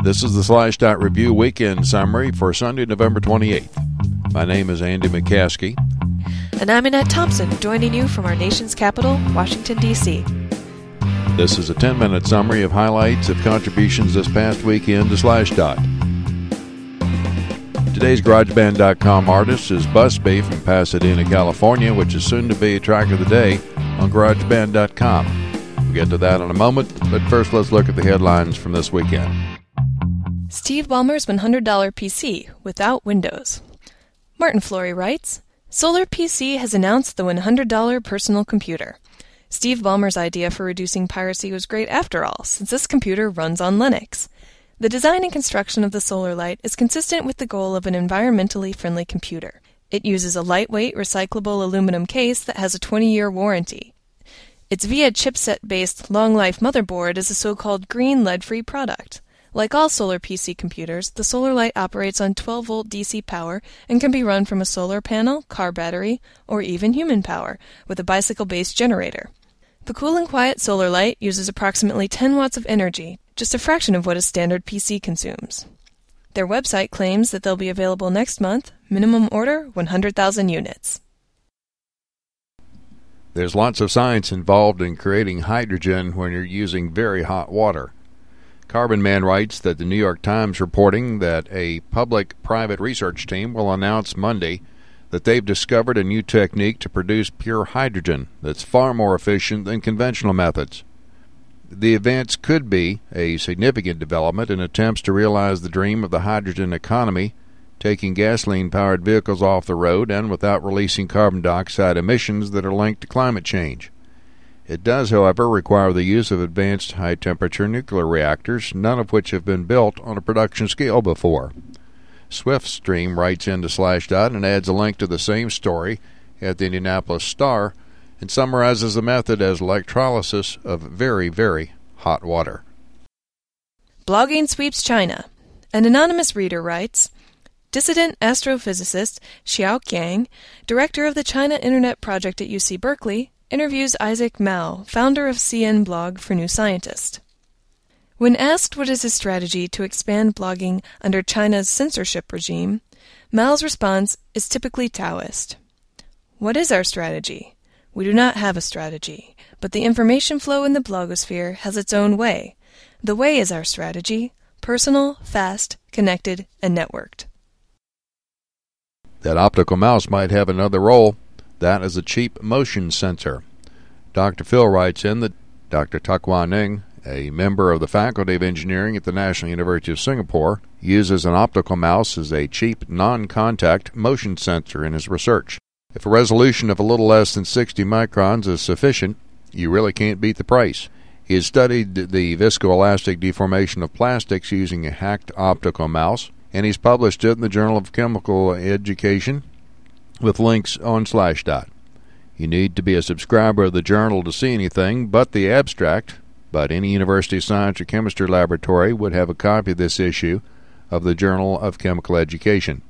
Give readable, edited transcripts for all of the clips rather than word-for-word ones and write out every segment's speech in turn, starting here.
This is the Slashdot Review Weekend Summary for Sunday, November 28th. My name is Andy McCaskey. And I'm Annette Thompson, joining you from our nation's capital, Washington, D.C. This is a 10-minute summary of highlights of contributions this past weekend to Slashdot. Today's GarageBand.com artist is Busby from Pasadena, California, which is soon to be a track of the day on GarageBand.com. We'll get to that in a moment, but first let's look at the headlines from this weekend. Steve Ballmer's $100 PC without Windows. Martin Flory writes, Solar PC has announced the $100 personal computer. Steve Ballmer's idea for reducing piracy was great after all, since this computer runs on Linux. The design and construction of the Solar Light is consistent with the goal of an environmentally friendly computer. It uses a lightweight, recyclable aluminum case that has a 20-year warranty. Its VIA chipset-based long-life motherboard is a so-called green lead-free product. Like all solar PC computers, the Solar Light operates on 12-volt DC power and can be run from a solar panel, car battery, or even human power, with a bicycle-based generator. The cool and quiet Solar Light uses approximately 10 watts of energy, just a fraction of what a standard PC consumes. Their website claims that they'll be available next month, minimum order 100,000 units. There's lots of science involved in creating hydrogen when you're using very hot water. Carbon Man writes that the New York Times reporting that a public-private research team will announce Monday that they've discovered a new technique to produce pure hydrogen that's far more efficient than conventional methods. The events could be a significant development in attempts to realize the dream of the hydrogen economy, taking gasoline-powered vehicles off the road and without releasing carbon dioxide emissions that are linked to climate change. It does, however, require the use of advanced high-temperature nuclear reactors, none of which have been built on a production scale before. SwiftStream writes into Slashdot and adds a link to the same story at the Indianapolis Star and summarizes the method as electrolysis of very, very hot water. Blogging sweeps China. An anonymous reader writes, Dissident astrophysicist Xiao Qiang, director of the China Internet Project at UC Berkeley, interviews Isaac Mao, founder of CN Blog for New Scientist. When asked what is his strategy to expand blogging under China's censorship regime, Mao's response is typically Taoist. What is our strategy? We do not have a strategy, but the information flow in the blogosphere has its own way. The way is our strategy, personal, fast, connected, and networked. That optical mouse might have another role. That is a cheap motion sensor. Dr. Phil writes in that Dr. Tak Wan Ning, a member of the Faculty of Engineering at the National University of Singapore, uses an optical mouse as a cheap, non-contact motion sensor in his research. If a resolution of a little less than 60 microns is sufficient, you really can't beat the price. He has studied the viscoelastic deformation of plastics using a hacked optical mouse, and he's published it in the Journal of Chemical Education, with links on Slashdot. You need to be a subscriber of the journal to see anything but the abstract, but any university science or chemistry laboratory would have a copy of this issue of the Journal of Chemical Education.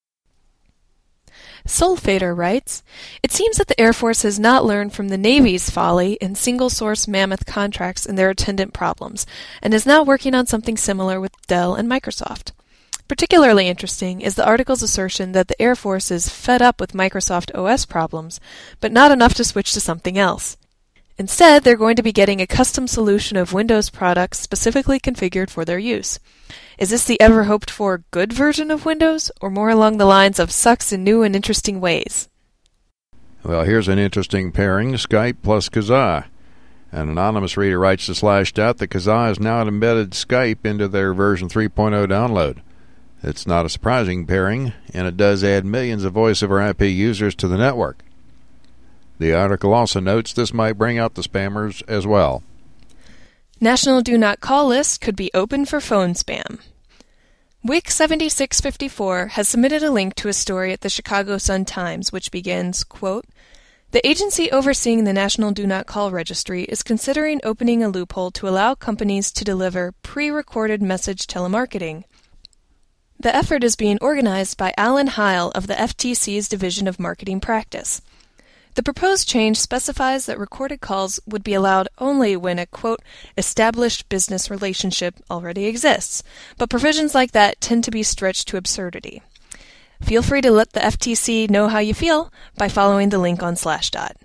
Soulfader writes, It seems that the Air Force has not learned from the Navy's folly in single-source mammoth contracts and their attendant problems, and is now working on something similar with Dell and Microsoft. Particularly interesting is the article's assertion that the Air Force is fed up with Microsoft OS problems, but not enough to switch to something else. Instead, they're going to be getting a custom solution of Windows products specifically configured for their use. Is this the ever-hoped-for good version of Windows, or more along the lines of sucks in new and interesting ways? Well, here's an interesting pairing, Skype plus Kazaa. An anonymous reader writes to Slashdot that Kazaa has now embedded Skype into their version 3.0 download. It's not a surprising pairing, and it does add millions of voice-over IP users to the network. The article also notes this might bring out the spammers as well. National Do Not Call list could be open for phone spam. WIC 7654 has submitted a link to a story at the Chicago Sun-Times which begins, quote, The agency overseeing the National Do Not Call Registry is considering opening a loophole to allow companies to deliver pre-recorded message telemarketing. The effort is being organized by Alan Heil of the FTC's Division of Marketing Practice. The proposed change specifies that recorded calls would be allowed only when a, quote, established business relationship already exists, but provisions like that tend to be stretched to absurdity. Feel free to let the FTC know how you feel by following the link on Slashdot.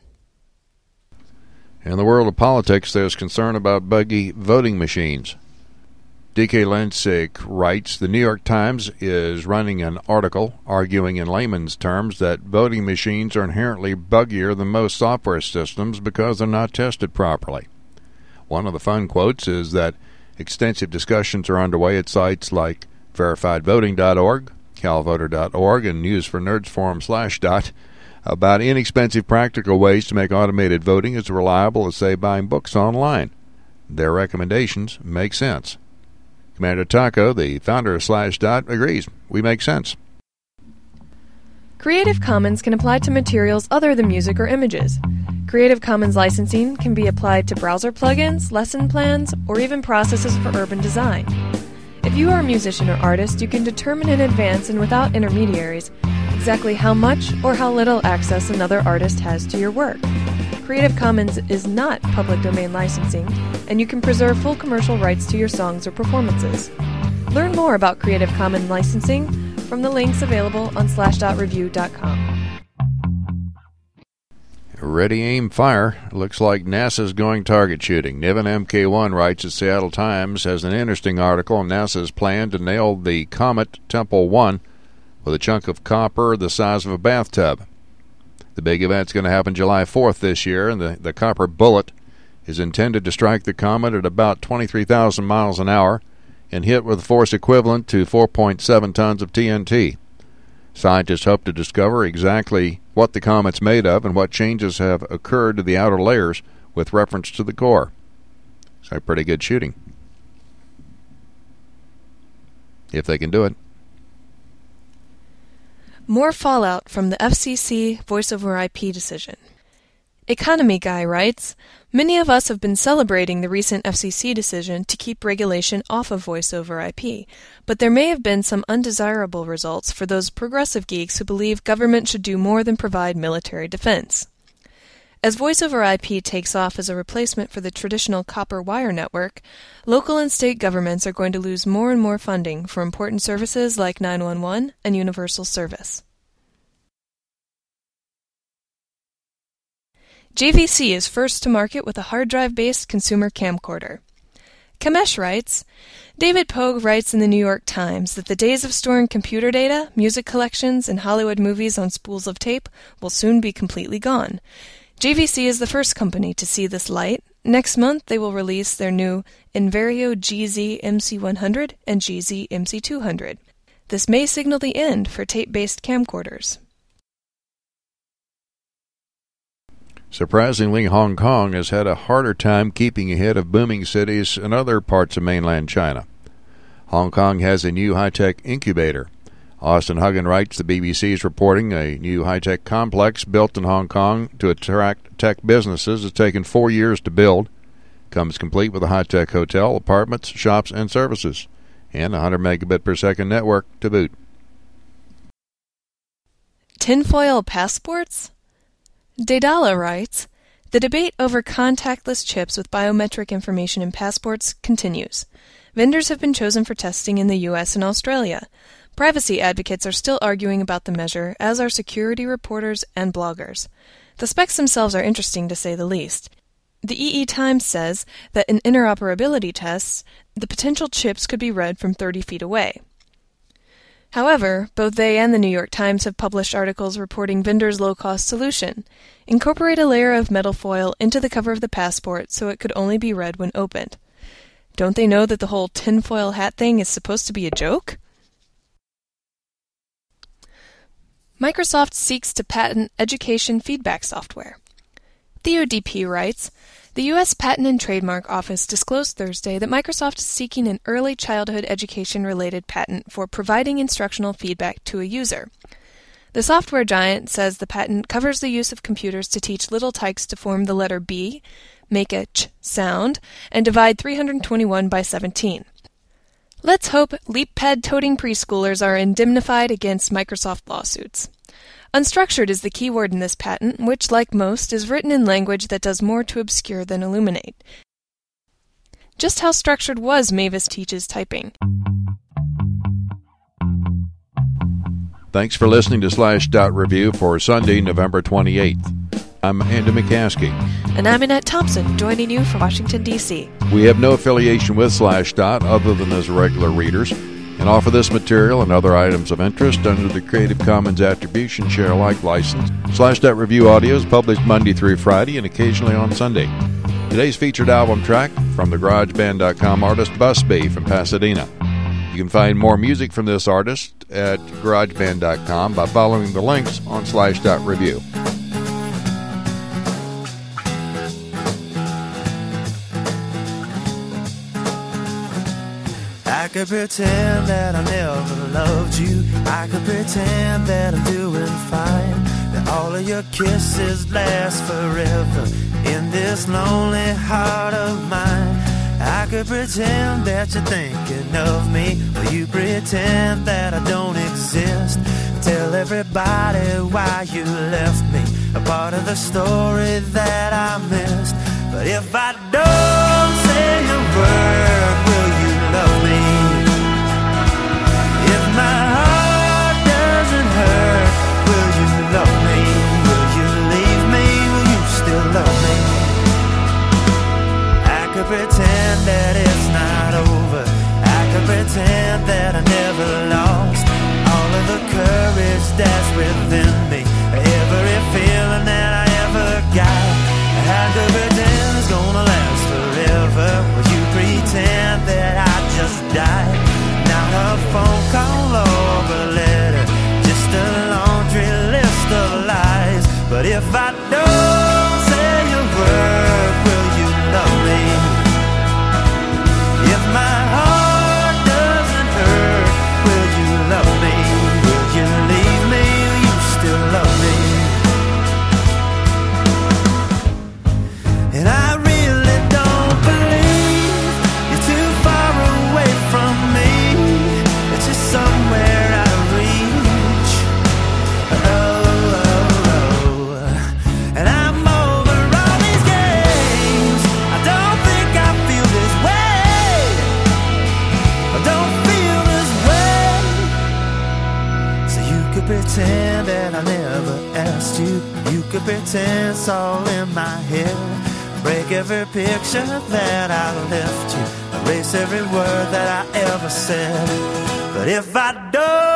In the world of politics, there's concern about buggy voting machines. D.K. Lensig writes, the New York Times is running an article arguing in layman's terms that voting machines are inherently buggier than most software systems because they're not tested properly. One of the fun quotes is that extensive discussions are underway at sites like verifiedvoting.org, calvoter.org, and News for Nerds Forum /dot about inexpensive practical ways to make automated voting as reliable as, say, buying books online. Their recommendations make sense. Commander Taco, the founder of /dot, agrees. We make sense. Creative Commons can apply to materials other than music or images. Creative Commons licensing can be applied to browser plugins, lesson plans, or even processes for urban design. If you are a musician or artist, you can determine in advance and without intermediaries exactly how much or how little access another artist has to your work. Creative Commons is not public domain licensing, and you can preserve full commercial rights to your songs or performances. Learn more about Creative Commons licensing from the links available on /review.com. Ready, aim, fire. Looks like NASA's going target shooting. Niven MK1 writes at Seattle Times has an interesting article on NASA's plan to nail the comet Tempel 1 with a chunk of copper the size of a bathtub. The big event's going to happen July 4th this year, and the copper bullet is intended to strike the comet at about 23,000 miles an hour and hit with a force equivalent to 4.7 tons of TNT. Scientists hope to discover exactly what the comet's made of and what changes have occurred to the outer layers with reference to the core. So pretty good shooting. If they can do it. More fallout from the FCC voice-over-IP decision. Economy Guy writes, many of us have been celebrating the recent FCC decision to keep regulation off of voice-over-IP, but there may have been some undesirable results for those progressive geeks who believe government should do more than provide military defense. As voice-over-IP takes off as a replacement for the traditional copper wire network, local and state governments are going to lose more and more funding for important services like 911 and universal service. JVC is first to market with a hard drive-based consumer camcorder. Kamesh writes, David Pogue writes in the New York Times that the days of storing computer data, music collections, and Hollywood movies on spools of tape will soon be completely gone. JVC is the first company to see this light. Next month, they will release their new Invario GZ MC100 and GZ MC200. This may signal the end for tape-based camcorders. Surprisingly, Hong Kong has had a harder time keeping ahead of booming cities in other parts of mainland China. Hong Kong has a new high-tech incubator. Austin Huggan writes, the BBC is reporting a new high-tech complex built in Hong Kong to attract tech businesses has taken 4 years to build. Comes complete with a high-tech hotel, apartments, shops, and services, and a 100 megabit per second network to boot. Tinfoil passports? Daedala writes, the debate over contactless chips with biometric information in passports continues. Vendors have been chosen for testing in the U.S. and Australia. Privacy advocates are still arguing about the measure, as are security reporters and bloggers. The specs themselves are interesting to say the least. The EE Times says that in interoperability tests, the potential chips could be read from 30 feet away. However, both they and the New York Times have published articles reporting vendors' low-cost solution. Incorporate a layer of metal foil into the cover of the passport so it could only be read when opened. Don't they know that the whole tinfoil hat thing is supposed to be a joke? Microsoft seeks to patent education feedback software. TheoDP writes, the U.S. Patent and Trademark Office disclosed Thursday that Microsoft is seeking an early childhood education-related patent for providing instructional feedback to a user. The software giant says the patent covers the use of computers to teach little tykes to form the letter B, make a ch sound, and divide 321 by 17. Let's hope LeapPad-toting preschoolers are indemnified against Microsoft lawsuits. Unstructured is the key word in this patent, which, like most, is written in language that does more to obscure than illuminate. Just how structured was Mavis Teach's typing? Thanks for listening to Slashdot Review for Sunday, November 28th. I'm Andy McCaskey. And I'm Annette Thompson, joining you from Washington, D.C. We have no affiliation with Slashdot other than as regular readers, and offer this material and other items of interest under the Creative Commons Attribution Share Alike license. Slashdot Review audio is published Monday through Friday and occasionally on Sunday. Today's featured album track from the GarageBand.com artist Busby from Pasadena. You can find more music from this artist at GarageBand.com by following the links on Slashdot Review. I could pretend that I never loved you. I could pretend that I'm doing fine, that all of your kisses last forever in this lonely heart of mine. I could pretend that you're thinking of me, or you pretend that I don't exist. Tell everybody why you left me, a part of the story that I missed. But if I don't say a word, will you love me? If my heart doesn't hurt, will you love me? Will you leave me? Will you still love me? I could pretend that it's not over. I could pretend that I never lost all of the courage that's within me, every feeling that I ever got. I could pretend it's gonna last forever. Will you pretend that I just died? Not a phone call or a letter, just a laundry list of lies. But if I don't say a word, will you love me? If my heart doesn't hurt, will you love me? Will you leave me? Will you still love me? And I really don't believe you're too far away from me. It's just somewhere out of reach. Oh. And I'm over all these games. I don't think I feel this way. I don't feel this way. So you could pretend that I never asked you. You could pretend it's all in my head. Break every picture that I left you, erase every word that I ever said. But if I don't